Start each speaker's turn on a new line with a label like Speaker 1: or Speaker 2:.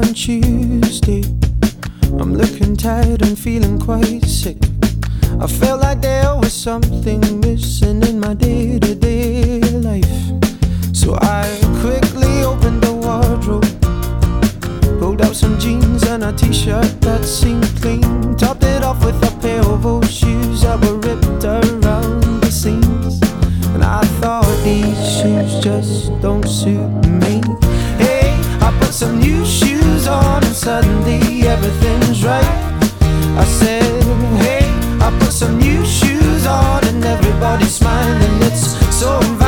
Speaker 1: on Tuesday. I'm looking tired and feeling quite sick. I felt like there was something missing in my day-to-day life. So I quickly opened the wardrobe, pulled out some jeans and a t-shirt that seemed clean, topped it off with a pair of old shoes that were ripped around the seams. And I thought, these shoes just don't suit me. Hey, I put some new shoes on and suddenly everything's right. I said, hey, I put some new shoes on and everybody's smiling. It's so